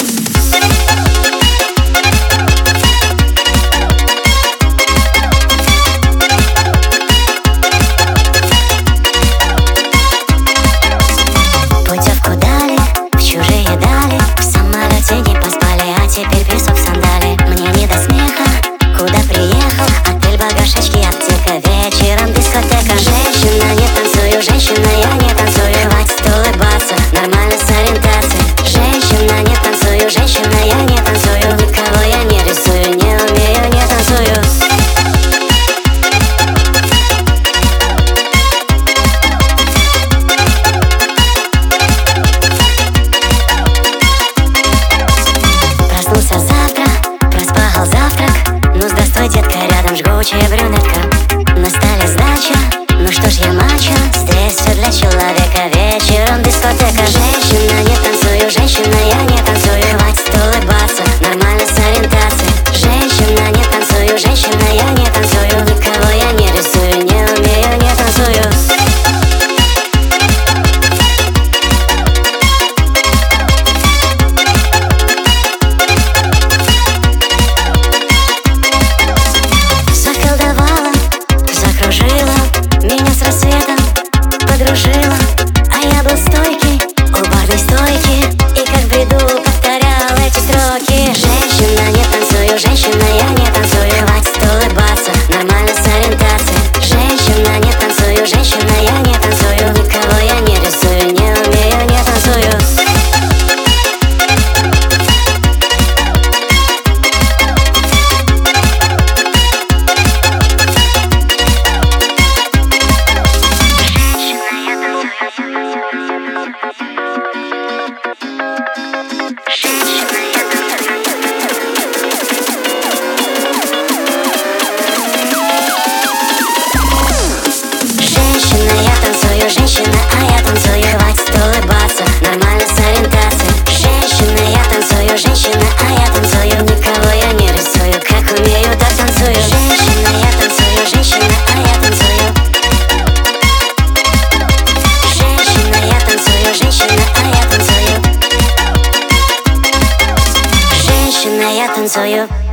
Жгучая брюнетка, на столе сдача. Ну что ж, я мачо, здесь все для человека. Вечером дискотека. Женщина, не танцую, женщина, я не танцую. Хватит улыбаться, нормально с ориентацией. Женщина, не танцую, женщина, я не танцую. Никого я не рисую, не умею, не танцую. Меня с рассветом подружила, а я был стойкий у барной стойки и как в бреду повторял эти строки. Женщина, не танцую, женщина, я не танцую. Хватит улыбаться, нормально с ориентацией. Женщина, не танцую, женщина, я не танцую. Никого я не рисую, не умею, не танцую. Женщина, а я танцую, хватит улыбаться, нормально с ориентацией. Женщина, я танцую, женщина, а я танцую. Никого я не рисую, как умею, так танцую. Женщина, я танцую, женщина, а я танцую. Женщина, я танцую, женщина, а я танцую. Женщина, я танцую.